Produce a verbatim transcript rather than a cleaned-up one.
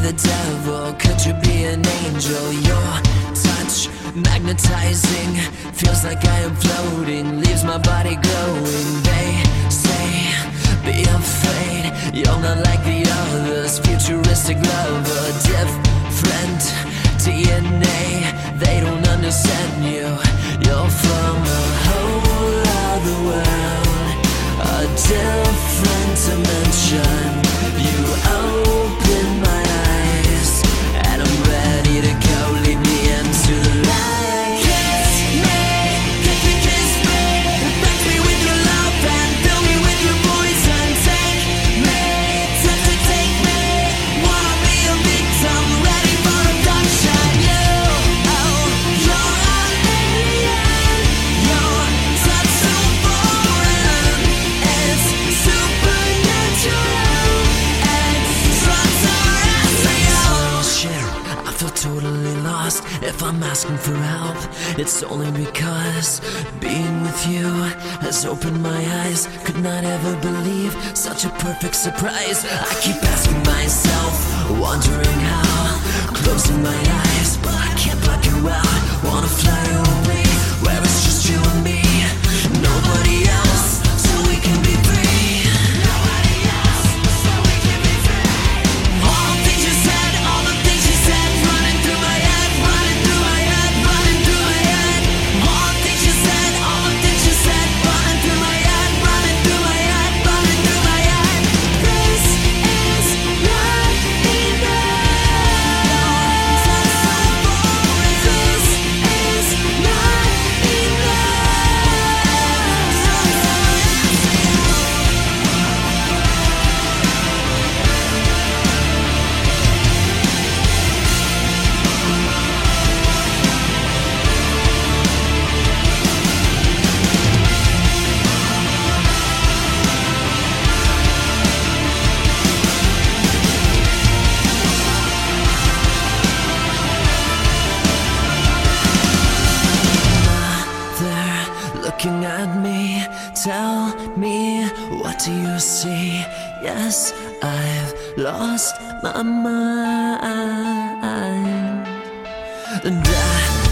the devil? Could you be an angel? Your touch magnetizing, feels like I am floating, leaves my body glowing. They say, be afraid, you're not like the others. Futuristic lover, different D N A. They don't understand you. You're from a whole other world, a different dimension. You open my eyes, and I'm ready to go. Lead me into the light. Kiss me, kiss me, kiss me. Touch me with your love and fill me with your poison. Take me, take me, take me. Wanna be a victim, ready for abduction. You, oh, you're an alien. Your touch so foreign, it's supernatural. I feel totally lost if I'm asking for help. It's only because being with you has opened my eyes. Could not ever believe such a perfect surprise. I keep asking myself, wondering how, closing my eyes, but I can't block you out. Wanna fly away where it's just you and me, nobody else, so we can be free. Looking at me, tell me, what do you see? Yes, I've lost my mind, and I